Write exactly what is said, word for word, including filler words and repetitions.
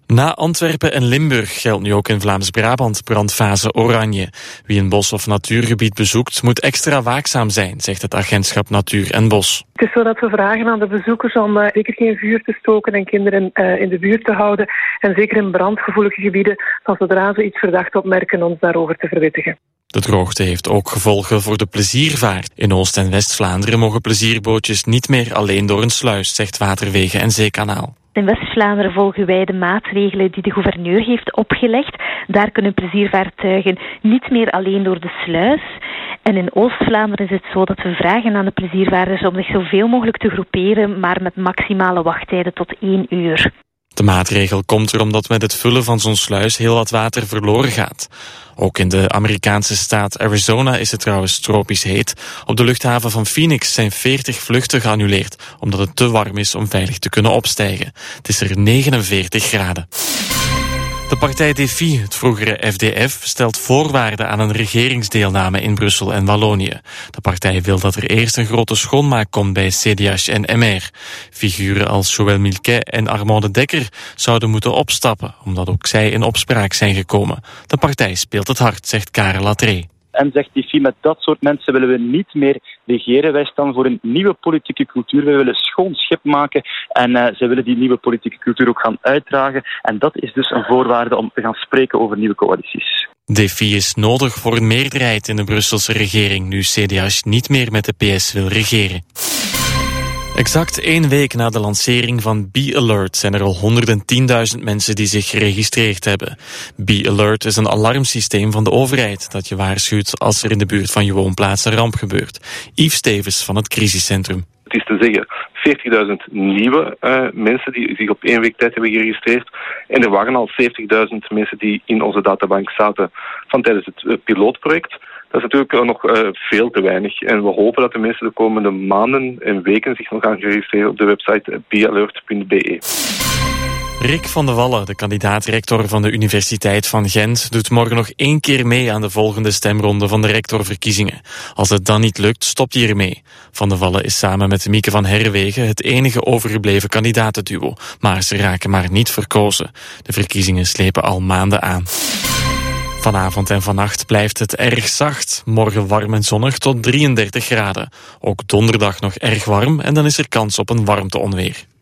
Na Antwerpen en Limburg geldt nu ook in Vlaams-Brabant brandfase oranje. Wie een bos- of natuurgebied bezoekt, moet extra waakzaam zijn, zegt het agentschap Natuur en Bos. Het is zo dat we vragen aan de bezoekers om uh, zeker geen vuur te stoken en kinderen uh, in de buurt te houden. En zeker in brandgevoelige gebieden, van zodra ze iets verdacht opmerken, ons daarover te verwittigen. De droogte heeft ook gevolgen voor de pleziervaart. In Oost- en West-Vlaanderen mogen plezierbootjes niet meer alleen door een sluis, zegt Waterwegen en Zeekanaal. In West-Vlaanderen volgen wij de maatregelen die de gouverneur heeft opgelegd. Daar kunnen pleziervaartuigen niet meer alleen door de sluis. En in Oost-Vlaanderen is het zo dat we vragen aan de pleziervaarders om zich zoveel mogelijk te groeperen, maar met maximale wachttijden tot één uur. De maatregel komt er omdat met het vullen van zo'n sluis heel wat water verloren gaat. Ook in de Amerikaanse staat Arizona is het trouwens tropisch heet. Op de luchthaven van Phoenix zijn veertig vluchten geannuleerd, omdat het te warm is om veilig te kunnen opstijgen. Het is er negenenveertig graden. De partij Défi, het vroegere F D F, stelt voorwaarden aan een regeringsdeelname in Brussel en Wallonië. De partij wil dat er eerst een grote schoonmaak komt bij C D H en M R. Figuren als Joël Milquet en Armand de Dekker zouden moeten opstappen, omdat ook zij in opspraak zijn gekomen. De partij speelt het hard, zegt Karel Latré. En zegt Défi, met dat soort mensen willen we niet meer regeren. Wij staan voor een nieuwe politieke cultuur. Wij willen schoon schip maken en uh, zij willen die nieuwe politieke cultuur ook gaan uitdragen. En dat is dus een voorwaarde om te gaan spreken over nieuwe coalities. Défi is nodig voor een meerderheid in de Brusselse regering, nu C D H niet meer met de P S wil regeren. Exact één week na de lancering van Be Alert zijn er al honderdtienduizend mensen die zich geregistreerd hebben. Be Alert is een alarmsysteem van de overheid dat je waarschuwt als er in de buurt van je woonplaats een ramp gebeurt. Yves Stevens van het crisiscentrum. Het is te zeggen veertigduizend nieuwe uh, mensen die zich op één week tijd hebben geregistreerd. En er waren al zeventigduizend mensen die in onze databank zaten van tijdens het uh, pilootproject. Dat is natuurlijk nog uh, veel te weinig. En we hopen dat de mensen de komende maanden en weken zich nog gaan registreren op de website be alert punt b e. Rick van de Wallen, de kandidaat-rector van de Universiteit van Gent, doet morgen nog één keer mee aan de volgende stemronde van de rectorverkiezingen. Als het dan niet lukt, stopt hij ermee. Van de Wallen is samen met Mieke van Herwegen het enige overgebleven kandidatenduo. Maar ze raken maar niet verkozen. De verkiezingen slepen al maanden aan. Vanavond en vannacht blijft het erg zacht. Morgen warm en zonnig tot drieëndertig graden. Ook donderdag nog erg warm en dan is er kans op een warmteonweer.